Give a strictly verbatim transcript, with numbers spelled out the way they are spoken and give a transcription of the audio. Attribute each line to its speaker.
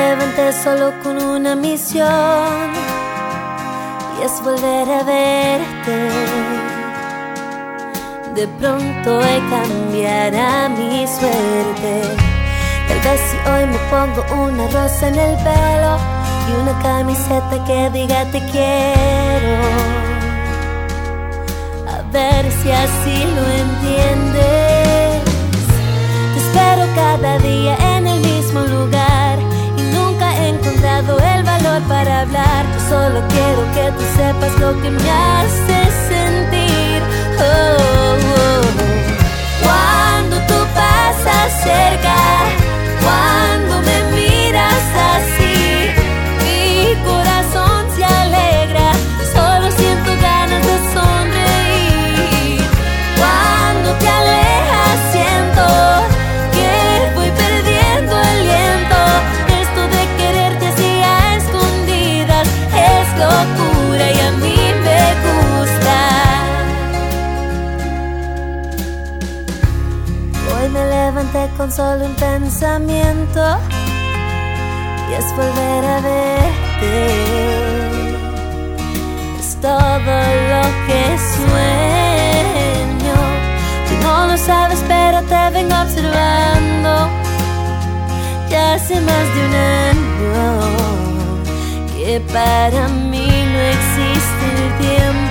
Speaker 1: levanté solo con una misión, y es volver a verte. De pronto hoy cambiará mi suerte. Tal vez si hoy me pongo una rosa en el pelo y una camiseta que diga te quiero, a ver si así lo entiendes. Te espero cada día en el mismo lugar y nunca he encontrado el valor para hablar. Yo solo quiero que tú sepas lo que me hace sentir. Oh, oh, oh. Cuando tú pasas cerca, cuando me miras así, mi corazón se alegra, solo siento ganas de sonreír. Cuando te alejas siento que voy perdiendo aliento. Esto de quererte así a escondidas es locura y a mí me gusta. Hoy me levanté con solo un pensamiento, y es volver a verte. Es todo lo que sueño. Tú no lo sabes, pero te vengo observando ya hace más de un año, que para mí no existe el tiempo.